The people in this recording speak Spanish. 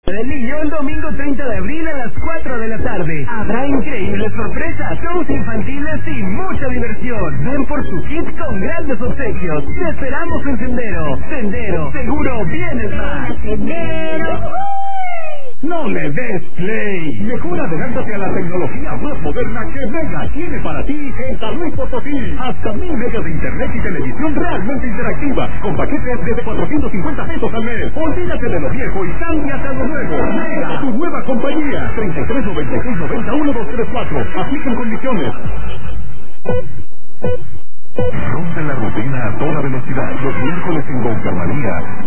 Del niño el domingo 30 de abril a las 4 de la tarde. Habrá increíbles sorpresas, shows infantiles y mucha diversión. Ven por su kit con grandes obsequios. Te esperamos en Sendero. Sendero, seguro vienes más. Sendero. No le des play. Mejor adelántate a la tecnología más moderna que Mega tiene para ti en San Luis Potosí. Hasta 1000 megas de internet y televisión realmente interactiva, con paquetes desde 450 pesos al mes. Olvídate de lo viejo y cámbiate a lo nuevo. Mega, tu nueva compañía. 3396901234. Aplican condiciones. Rompe la rutina a toda velocidad. Los miércoles en Con Calmaría.